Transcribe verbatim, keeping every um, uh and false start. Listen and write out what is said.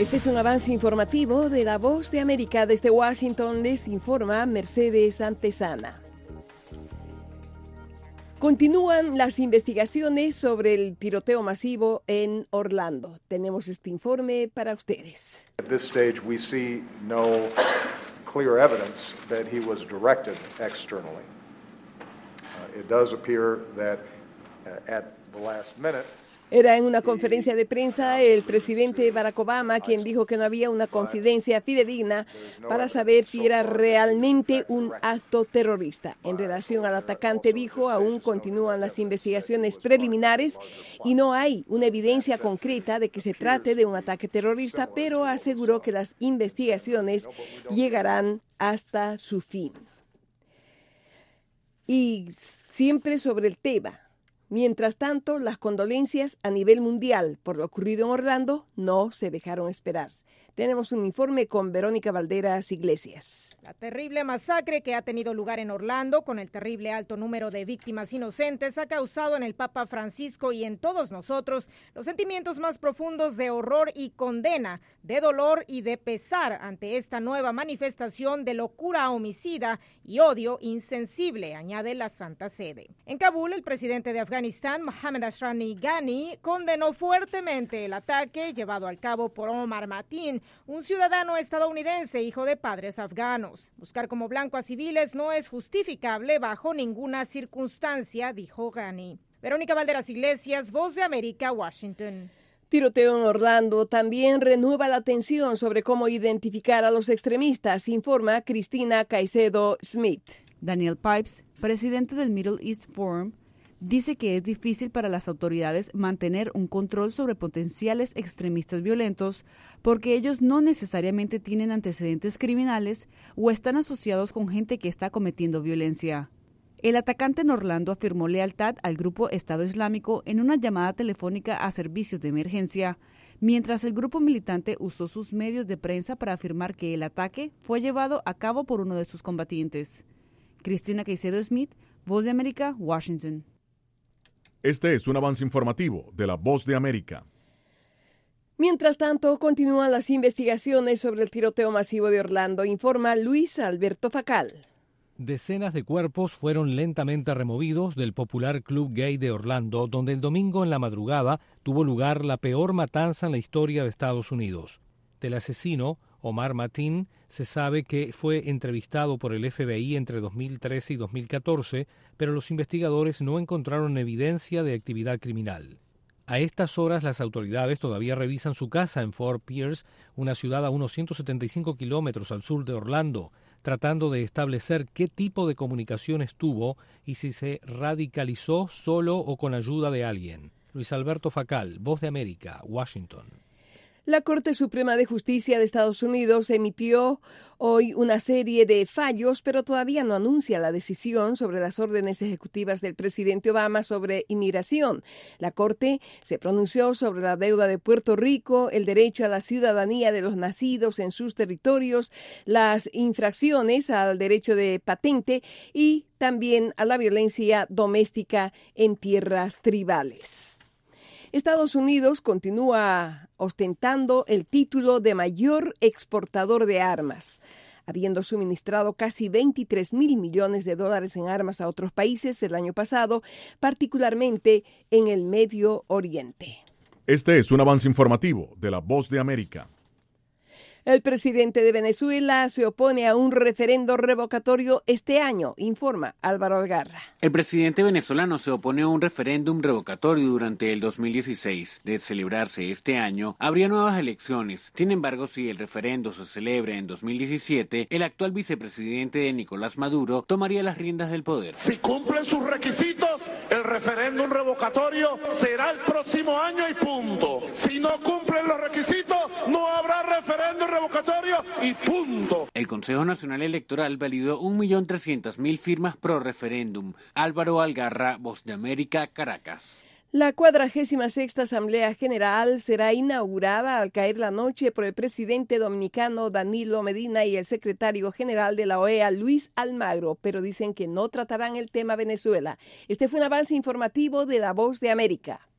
Este es un avance informativo de La Voz de América. Desde Washington les informa Mercedes Antesana. Continúan las investigaciones sobre el tiroteo masivo en Orlando. Tenemos este informe para ustedes. At this stage we see no clear evidence that he was directed externally. Uh, it does appear that uh, at the last minute Era en una conferencia de prensa el presidente Barack Obama quien dijo que no había una confidencia fidedigna para saber si era realmente un acto terrorista. En relación al atacante dijo, aún continúan las investigaciones preliminares y no hay una evidencia concreta de que se trate de un ataque terrorista, pero aseguró que las investigaciones llegarán hasta su fin. Y siempre sobre el tema. Mientras tanto, las condolencias a nivel mundial por lo ocurrido en Orlando no se dejaron esperar. Tenemos un informe con Verónica Valderas Iglesias. La terrible masacre que ha tenido lugar en Orlando, con el terrible alto número de víctimas inocentes, ha causado en el Papa Francisco y en todos nosotros los sentimientos más profundos de horror y condena, de dolor y de pesar ante esta nueva manifestación de locura homicida y odio insensible, añade la Santa Sede. En Kabul, el presidente de Afganistán, Mohammad Ashraf Ghani, condenó fuertemente el ataque llevado a cabo por Omar Mateen, un ciudadano estadounidense hijo de padres afganos. Buscar como blanco a civiles no es justificable bajo ninguna circunstancia, dijo Ghani. Verónica Valderas Iglesias, Voz de América, Washington. Tiroteo en Orlando también renueva la tensión sobre cómo identificar a los extremistas, informa Cristina Caicedo Smith. Daniel Pipes, presidente del Middle East Forum, dice que es difícil para las autoridades mantener un control sobre potenciales extremistas violentos porque ellos no necesariamente tienen antecedentes criminales o están asociados con gente que está cometiendo violencia. El atacante en Orlando afirmó lealtad al grupo Estado Islámico en una llamada telefónica a servicios de emergencia, mientras el grupo militante usó sus medios de prensa para afirmar que el ataque fue llevado a cabo por uno de sus combatientes. Cristina Caicedo Smith, Voz de América, Washington. Este es un avance informativo de La Voz de América. Mientras tanto, continúan las investigaciones sobre el tiroteo masivo de Orlando, informa Luis Alberto Facal. Decenas de cuerpos fueron lentamente removidos del popular club gay de Orlando, donde el domingo en la madrugada tuvo lugar la peor matanza en la historia de Estados Unidos. Del asesino, Omar Mateen, se sabe que fue entrevistado por el F B I entre dos mil trece y dos mil catorce, pero los investigadores no encontraron evidencia de actividad criminal. A estas horas las autoridades todavía revisan su casa en Fort Pierce, una ciudad a unos ciento setenta y cinco kilómetros al sur de Orlando, tratando de establecer qué tipo de comunicaciones tuvo y si se radicalizó solo o con ayuda de alguien. Luis Alberto Facal, Voz de América, Washington. La Corte Suprema de Justicia de Estados Unidos emitió hoy una serie de fallos, pero todavía no anuncia la decisión sobre las órdenes ejecutivas del presidente Obama sobre inmigración. La Corte se pronunció sobre la deuda de Puerto Rico, el derecho a la ciudadanía de los nacidos en sus territorios, las infracciones al derecho de patente y también a la violencia doméstica en tierras tribales. Estados Unidos continúa ostentando el título de mayor exportador de armas, habiendo suministrado casi veintitrés mil millones de dólares en armas a otros países el año pasado, particularmente en el Medio Oriente. Este es un avance informativo de La Voz de América. El presidente de Venezuela se opone a un referendo revocatorio este año, informa Álvaro Algarra. El presidente venezolano se opone a un referéndum revocatorio durante el dos mil dieciséis. De celebrarse este año, habría nuevas elecciones. Sin embargo, si el referendo se celebra en dos mil diecisiete, el actual vicepresidente de Nicolás Maduro tomaría las riendas del poder. Si cumplen sus requisitos, el referéndum revocatorio será el próximo año y punto. Si no cumplen los requisitos, no habrá referéndum revocatorio y punto. El Consejo Nacional Electoral validó un millón trescientas mil firmas pro referéndum. Álvaro Algarra, Voz de América, Caracas. La cuadragésima sexta Asamblea General será inaugurada al caer la noche por el presidente dominicano Danilo Medina y el secretario general de la O E A, Luis Almagro, pero dicen que no tratarán el tema Venezuela. Este fue un avance informativo de La Voz de América.